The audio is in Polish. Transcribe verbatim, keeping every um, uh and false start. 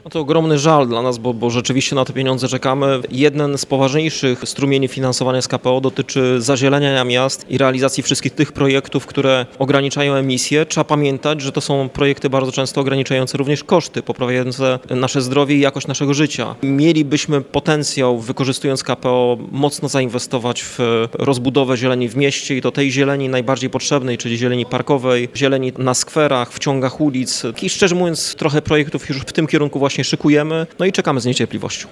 No to ogromny żal dla nas, bo, bo rzeczywiście na te pieniądze czekamy. Jeden z poważniejszych strumieni finansowania z K P O dotyczy zazieleniania miast i realizacji wszystkich tych projektów, które ograniczają emisje. Trzeba pamiętać, że to są projekty bardzo często ograniczające również koszty, poprawiające nasze zdrowie i jakość naszego życia. Mielibyśmy potencjał, wykorzystując K P O, mocno zainwestować w rozbudowę zieleni w mieście i to tej zieleni najbardziej potrzebnej, czyli zieleni parkowej, zieleni na skwerach, w ciągach ulic. I szczerze mówiąc, trochę projektów już w tym kierunku właśnie szykujemy, no i czekamy z niecierpliwością.